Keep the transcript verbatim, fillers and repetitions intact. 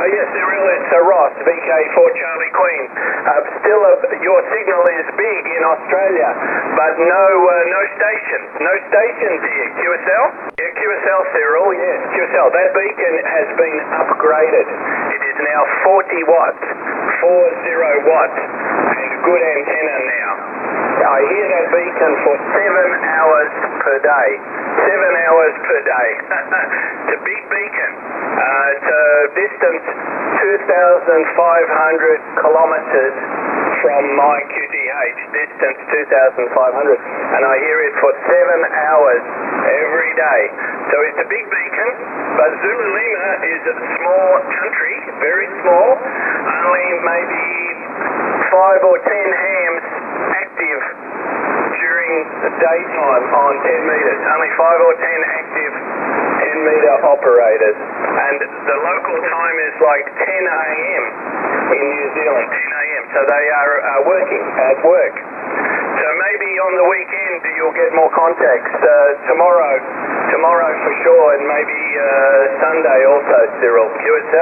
Uh, yes, Cyril, it's uh, Ross, V K for Charlie Queen. Uh, still, uh, your signal is big in Australia, but no uh, no stations. No stations here. Q S L? Yeah, Q S L, Cyril, yes, Q S L. That beacon has been upgraded. It is now forty watts, forty watts, and good antenna now. I hear that beacon for seven hours per day. Seven hours per day. It's a big beacon. Uh, it's a distance two thousand five hundred kilometres from my Q T H. Distance two thousand five hundred. And I hear it for seven hours every day. So it's a big beacon, but Zulu Lima is a small country, very small. Only maybe five or ten hams active during the daytime on ten metres. Only five or ten active ten metre operators. And the local time is like ten a m in New Zealand, ten a m So they are uh, working, at work. So maybe on the weekend you'll get more contacts. Uh, tomorrow, tomorrow for sure, and maybe uh, Sunday also, Cyril. Q S L.